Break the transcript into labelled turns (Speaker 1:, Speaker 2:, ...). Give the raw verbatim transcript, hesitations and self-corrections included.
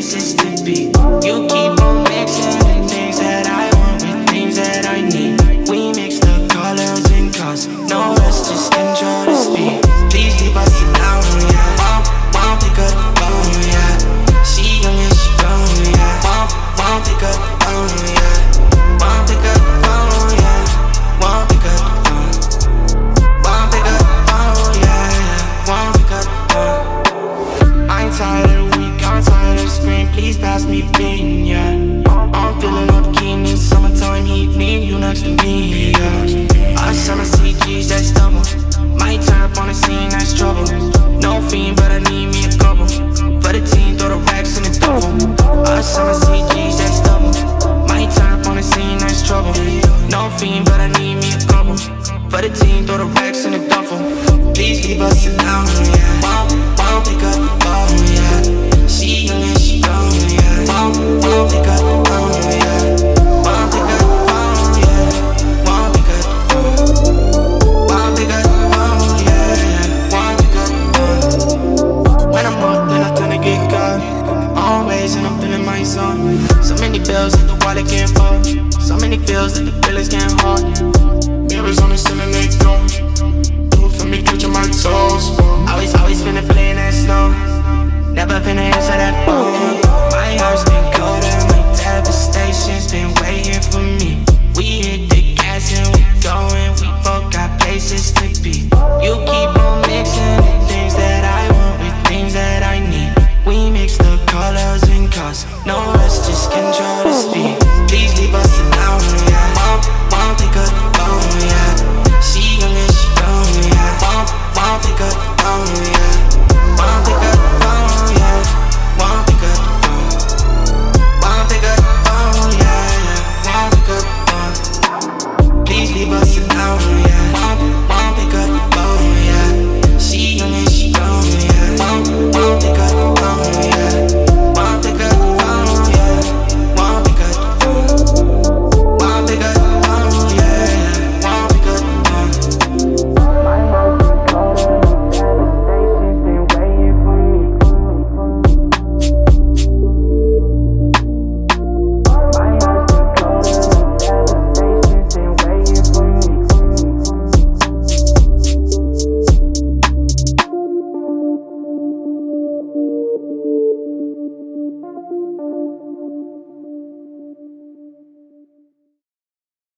Speaker 1: places to be. You keep on mixing the things that I want with things that I need. We mix the colors and cause no rush, just control the speed. Please leave us alone, yeah. Won't, won't pick up the phone, yeah. She young and she grown, yeah. Won't, won't pick up the phone, yeah. Won't pick up the phone, yeah. Won't pick up the phone. Won't pick up the phone, yeah, yeah. Won't pick up the phone. I ain't tired of the week, I'm tired of the screen. Please pass me bean, yeah. I'm feeling up keen in summertime heat. Need you next to me, yeah. I summer C Gs, that's double. Might turn up on the scene, that's trouble. No fiend, but I need me a couple. For the team, throw the racks in the double. I summer C Gs, that's double. Might turn up on the scene, that's trouble. No fiend, but I need me a couple. For the team, throw the racks in the duffel. Please leave us alone, yeah. Won't, won't pick up the phone, yeah. She young and she grown, yeah. Won't, won't pick up the phone, yeah. Won't pick up the phone, yeah. Won't pick up the phone. Won't pick up the phone, yeah. Won't pick up the phone. When I'm up, then I tend to get caught. Always, and I'm feeling my zone. So many bills that the wallet can't fall. So many feels that the feelings can't hold. Mirrors on the ceiling, they go. Do it for me, touching my toes. Always, always finna play in that snow. Never finna answer that phone. My heart's been cold and my devastation's been waiting for me. We hit the gas and we going. We both got places to be. You keep on mixing the things that I want with things that I need. We mix the colors and cause no